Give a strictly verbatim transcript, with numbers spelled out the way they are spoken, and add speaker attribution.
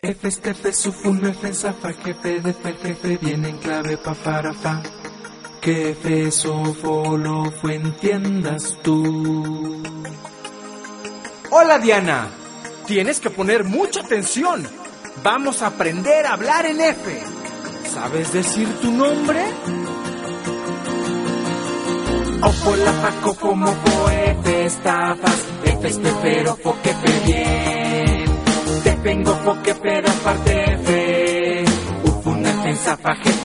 Speaker 1: F, estefe, sufun, F, zafa, jefe, defe, jefe, viene en clave pa, para, fa. Que F, sofo, lo, fue, entiendas tú.
Speaker 2: Hola Diana, tienes que poner mucha atención. Vamos a aprender a hablar en F. ¿Sabes decir tu nombre?
Speaker 1: Ofo, la, fa, cofo, mofo, F, estafas, F, estefero, fo, que fe, bien. Te vengo, fo, que pero aparte F. Ufuna, F, zafa, jefe,